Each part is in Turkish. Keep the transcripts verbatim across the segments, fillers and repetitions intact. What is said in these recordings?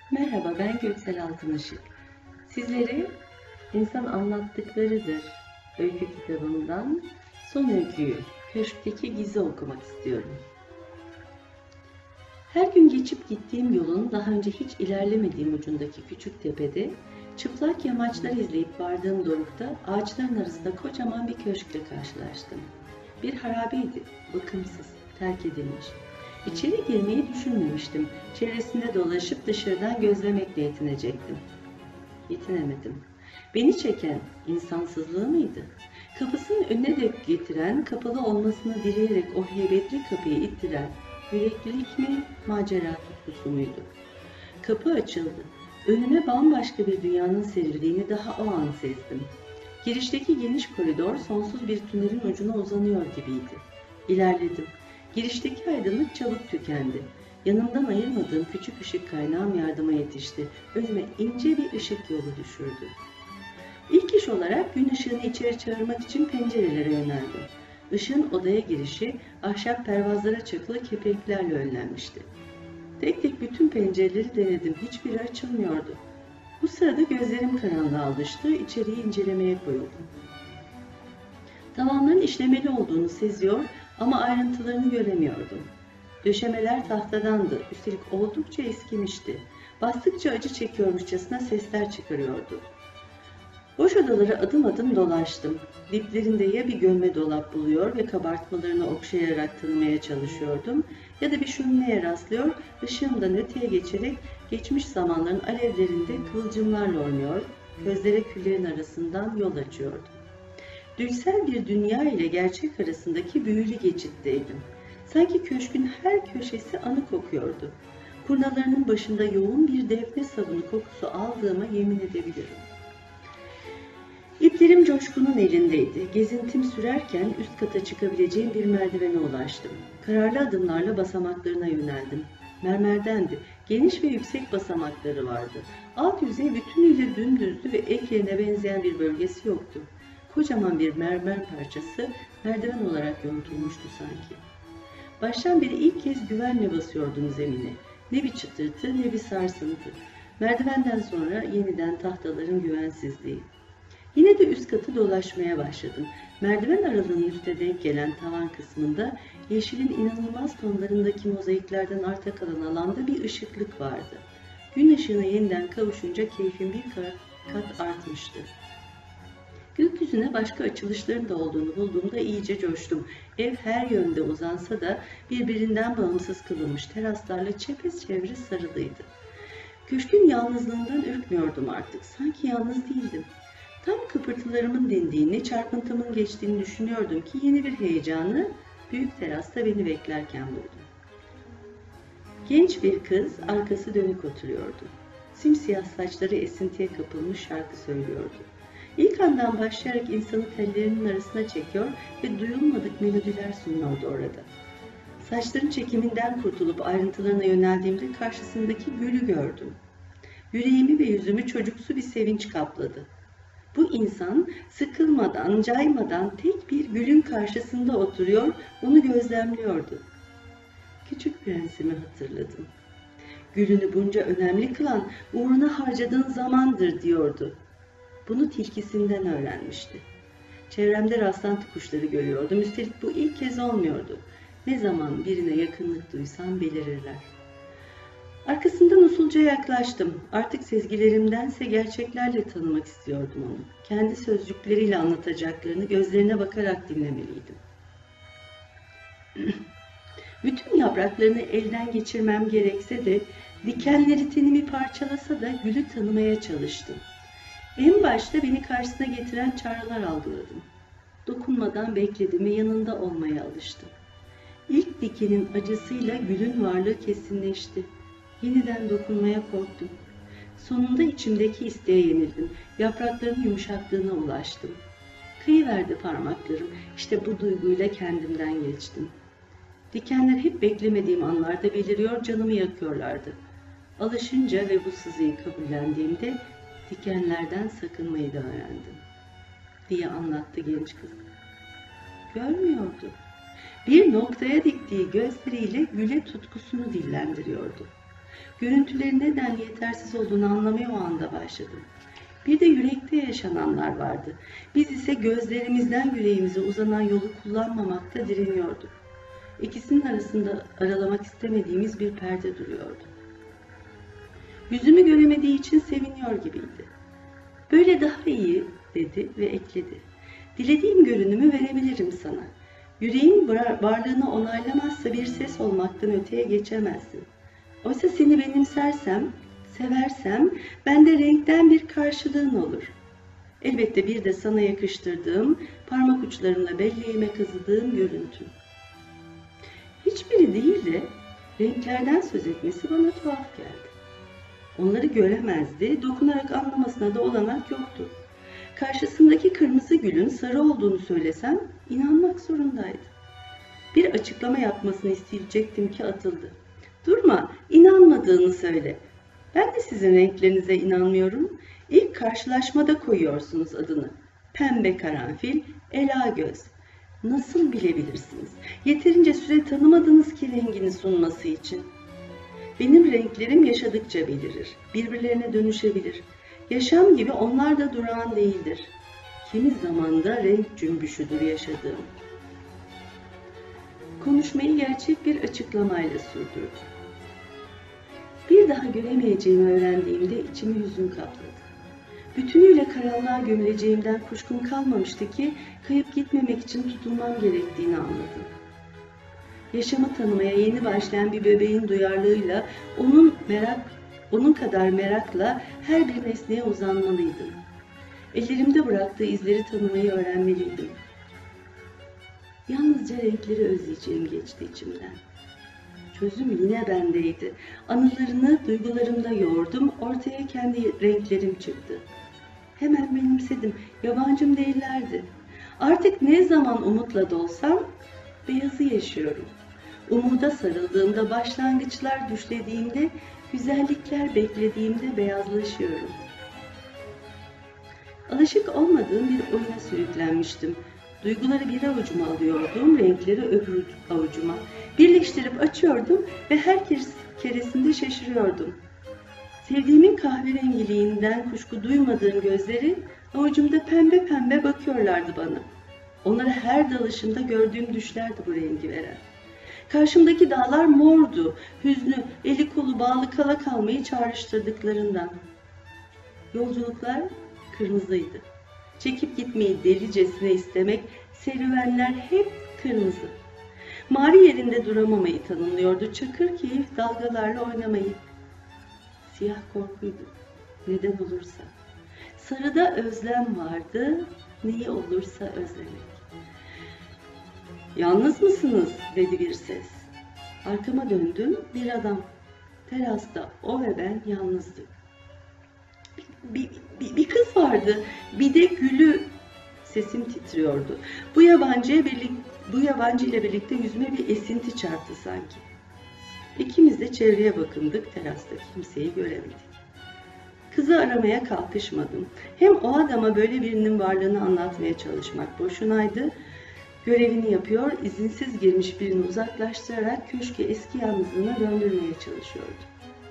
Merhaba, ben Göksel Altınışık. Sizlere İnsan Anlattıklarıdır öykü kitabından son öyküyü, Köşkteki Gizi okumak istiyorum. Her gün geçip gittiğim yolun daha önce hiç ilerlemediğim ucundaki küçük tepede, çıplak yamaçlar izleyip vardığım dorukta ağaçların arasında kocaman bir köşkle karşılaştım. Bir harabeydi, bakımsız, terk edilmiş. İçeri girmeyi düşünmemiştim. Çevresinde dolaşıp dışarıdan gözlemekle yetinecektim. Yetinemedim. Beni çeken insansızlığı mıydı? Kapısının önüne dek getiren, kapalı olmasını dileyerek o heybetli kapıyı ittiren yüreklilik mi, macera tutkusu muydu? Kapı açıldı. Önüme bambaşka bir dünyanın serildiğini daha o an sezdim. Girişteki geniş koridor sonsuz bir tünelin ucuna uzanıyor gibiydi. İlerledim. Girişteki aydınlık çabuk tükendi. Yanımdan ayırmadığım küçük ışık kaynağım yardıma yetişti. Önüme ince bir ışık yolu düşürdü. İlk iş olarak gün ışığını içeri çağırmak için pencerelere yöneldim. Işığın odaya girişi ahşap pervazlara çakılı kepenklerle önlenmişti. Tek tek bütün pencereleri denedim. Hiçbiri açılmıyordu. Bu sırada gözlerim karanlığa alıştı. İçeriği incelemeye koyuldum. Tavanların işlemeli olduğunu seziyor ama ayrıntılarını göremiyordum. Döşemeler tahtadandı. Üstelik oldukça eskimişti. Bastıkça acı çekiyormuşçasına sesler çıkarıyordu. Boş odaları adım adım dolaştım. Diplerinde ya bir gömme dolap buluyor ve kabartmalarını okşayarak tanımaya çalışıyordum ya da bir şömineye rastlıyor, ışığımdan öteye geçerek geçmiş zamanların alevlerinde kıvılcımlarla oynuyor, gözlere küllerin arasından yol açıyordum. Düysel bir dünya ile gerçek arasındaki büyülü geçitteydim. Sanki köşkün her köşesi anı kokuyordu. Kurnalarının başında yoğun bir defne sabunu kokusu aldığıma yemin edebilirim. İplerim Coşkun'un elindeydi. Gezintim sürerken üst kata çıkabileceğim bir merdivene ulaştım. Kararlı adımlarla basamaklarına yöneldim. Mermerdendi. Geniş ve yüksek basamakları vardı. Alt yüzey bütünüyle dümdüzdü ve ek yerine benzeyen bir bölgesi yoktu. Kocaman bir mermer parçası merdiven olarak yontulmuştu sanki. Baştan beri ilk kez güvenle basıyordum zemine. Ne bir çıtırtı ne bir sarsıntı. Merdivenden sonra yeniden tahtaların güvensizliği. Yine de üst katı dolaşmaya başladım. Merdiven aralığının üste denk gelen tavan kısmında yeşilin inanılmaz tonlarındaki mozaiklerden arta kalan alanda bir ışıklık vardı. Gün ışığına yeniden kavuşunca keyfim bir kat artmıştı. Gökyüzüne başka açılışların da olduğunu bulduğumda iyice coştum. Ev her yönde uzansa da birbirinden bağımsız kılınmış teraslarla çepeçevre sarılıydı. Köşkün yalnızlığından ürkmüyordum artık. Sanki yalnız değildim. Tam kıpırtılarımın dindiğini, çarpıntımın geçtiğini düşünüyordum ki yeni bir heyecanı büyük terasta beni beklerken buldum. Genç bir kız arkası dönük oturuyordu. Simsiyah saçları esintiye kapılmış şarkı söylüyordu. İlk andan başlayarak insanı tellerinin arasına çekiyor ve duyulmadık melodiler sunuyordu orada. Saçların çekiminden kurtulup ayrıntılarına yöneldiğimde karşısındaki gülü gördüm. Yüreğimi ve yüzümü çocuksu bir sevinç kapladı. Bu insan sıkılmadan, caymadan tek bir gülün karşısında oturuyor, onu gözlemliyordu. Küçük prensimi hatırladım. Gülünü bunca önemli kılan uğruna harcadığın zamandır diyordu. Bunu tilkisinden öğrenmişti. Çevremde rastlantı kuşları görüyordum. Üstelik bu ilk kez olmuyordu. Ne zaman birine yakınlık duysam belirirler. Arkasından usulca yaklaştım. Artık sezgilerimdense gerçeklerle tanımak istiyordum onu. Kendi sözcükleriyle anlatacaklarını gözlerine bakarak dinlemeliydim. Bütün yapraklarını elden geçirmem gerekse de, dikenleri tenimi parçalasa da gülü tanımaya çalıştım. En başta beni karşısına getiren çağrılar algıladım. Dokunmadan bekledim ve yanında olmaya alıştım. İlk dikenin acısıyla gülün varlığı kesinleşti. Yeniden dokunmaya korktum. Sonunda içimdeki isteğe yenildim. Yaprakların yumuşaklığına ulaştım. Kıyıverdi parmaklarım. İşte bu duyguyla kendimden geçtim. Dikenler hep beklemediğim anlarda beliriyor, canımı yakıyorlardı. Alışınca ve bu sızıyı kabullendiğimde dikenlerden sakınmayı da öğrendim, diye anlattı genç kız. Görmüyordu. Bir noktaya diktiği gözleriyle güle tutkusunu dillendiriyordu. Görüntülerin neden yetersiz olduğunu anlamaya o anda başladım. Bir de yürekte yaşananlar vardı. Biz ise gözlerimizden yüreğimize uzanan yolu kullanmamakta direniyorduk. İkisinin arasında aralamak istemediğimiz bir perde duruyordu. Yüzümü göremediği için seviniyor gibiydi. Böyle daha iyi dedi ve ekledi. Dilediğim görünümü verebilirim sana. Yüreğin varlığını onaylamazsa bir ses olmaktan öteye geçemezsin. Oysa seni benimsersem, seversem bende renkten bir karşılığın olur. Elbette bir de sana yakıştırdığım, parmak uçlarımla belleğime kazıdığım görüntün. Hiçbiri değil de renklerden söz etmesi bana tuhaf geldi. Onları göremezdi, dokunarak anlamasına da olanak yoktu. Karşısındaki kırmızı gülün sarı olduğunu söylesem inanmak zorundaydı. Bir açıklama yapmasını isteyecektim ki atıldı. Durma, inanmadığını söyle. Ben de sizin renklerinize inanmıyorum. İlk karşılaşmada koyuyorsunuz adını. Pembe karanfil, ela göz. Nasıl bilebilirsiniz? Yeterince süre tanımadınız ki rengini sunması için. Benim renklerim yaşadıkça belirir, birbirlerine dönüşebilir. Yaşam gibi onlar da durağan değildir. Kimi zamanda renk cümbüşüdür yaşadığım. Konuşmayı gerçek bir açıklamayla sürdürdü. Bir daha göremeyeceğimi öğrendiğimde içimi hüzün kapladı. Bütünüyle karanlığa gömüleceğimden kuşkum kalmamıştı ki kayıp gitmemek için tutulmam gerektiğini anladım. Yaşamı tanımaya yeni başlayan bir bebeğin duyarlılığıyla onun merak, onun kadar merakla her bir nesneye uzanmalıydım. Ellerimde bıraktığı izleri tanımayı öğrenmeliydim. Yalnızca renkleri özleyeceğim geçti içimden. Çözüm yine bendeydi. Anılarını duygularımda yoğurdum, ortaya kendi renklerim çıktı. Hemen benimsedim, yabancım değillerdi. Artık ne zaman umutla dolsam, beyazı yaşıyorum. Umuda sarıldığımda, başlangıçlar düşlediğimde, güzellikler beklediğimde beyazlaşıyorum. Alışık olmadığım bir oyuna sürüklenmiştim. Duyguları bir avucuma alıyordum, renkleri öbür avucuma. Birleştirip açıyordum ve her keresinde şaşırıyordum. Sevdiğimin kahverengiliğinden kuşku duymadığım gözleri avucumda pembe pembe bakıyorlardı bana. Onlara her dalışımda gördüğüm düşlerdi bu rengi veren. Karşımdaki dağlar mordu, hüznü, eli kolu bağlı kala kalmayı çağrıştırdıklarından. Yolculuklar kırmızıydı. Çekip gitmeyi delicesine istemek, serüvenler hep kırmızı. Mavi yerinde duramamayı tanımlıyordu, çakır keyif dalgalarla oynamayı. Siyah korkuydu, neden olursa. Sarıda özlem vardı, neyi olursa özlemek. Yalnız mısınız? Dedi bir ses. Arkama döndüm, bir adam. Terasta o ve ben yalnızdık. Bir, bir, bir kız vardı, bir de gülü. Sesim titriyordu. Bu yabancı, birlik, bu yabancı ile birlikte yüzüme bir esinti çarptı sanki. İkimiz de çevreye bakındık, terasta kimseyi göremedik. Kızı aramaya kalkışmadım. Hem o adama böyle birinin varlığını anlatmaya çalışmak boşunaydı. Görevini yapıyor, izinsiz girmiş birini uzaklaştırarak köşke eski yalnızlığına döndürmeye çalışıyordu.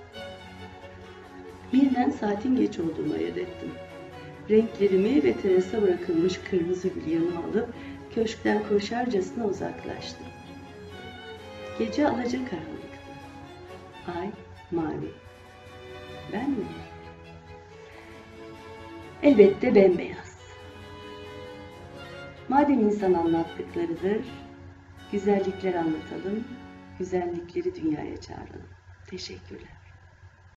Birden saatin geç olduğunu ayırt ettim. Renklerimi ve terasa bırakılmış kırmızı gül yanıma alıp köşkten koşarcasına uzaklaştım. Gece alacakaranlıktı. Ay mavi. Ben mi? Elbette bembeyaz. Madem insan anlattıklarıdır, güzellikler anlatalım, güzellikleri dünyaya çağıralım. Teşekkürler.